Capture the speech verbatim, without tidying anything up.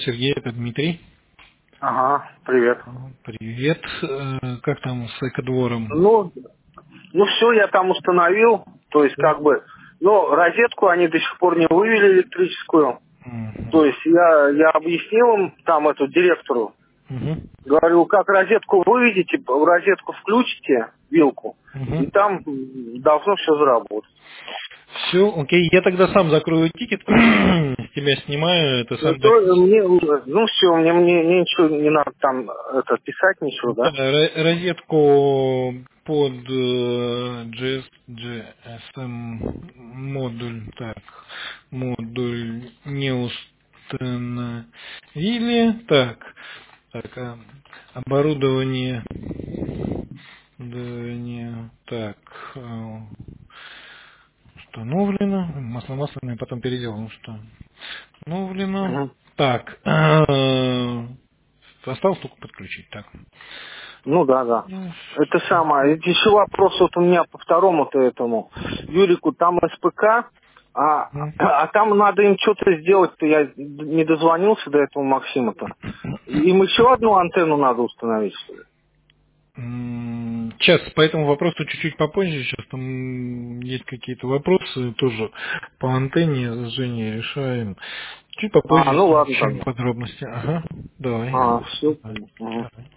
Сергей, это Дмитрий. Ага, привет. Привет. Э, Как там с экодвором? Ну, ну все, я там установил, то есть как бы, но розетку они до сих пор не вывели электрическую. То Мгм. есть я, я объяснил им, там, эту директору, Мгм. говорю, как розетку выведете, в розетку включите вилку, и Мгм. там м, должно все заработать. Все, окей. Я тогда сам закрою тикет, с тебя снимаю, это Ну, сам то, э, записываю. мне, ну все, мне, мне, мне ничего не надо там это, писать, ничего, Да, да? ро- розетку под э, джи эс, джи эс эм модуль, так, модуль не установили, так, так, а, оборудование, оборудование, так, э, установлено, масло-масляное, потом переделаем, что установлено, Мгм. так, э, осталось только подключить, так. Ну да, да. Это самое. Это еще вопрос вот у меня по второму-то этому Юрику. Там СПК, а, Мгм. а там надо им что-то сделать-то. Я не дозвонился до этого Максима-то. Им еще одну антенну надо установить, что ли? М, Сейчас по этому вопросу чуть-чуть попозже. Сейчас там есть какие-то вопросы тоже по антенне с Женей решаем. Чуть А, попозже ну ладно чем тогда. подробности. Ага, давай. А, все. Давай. Давай.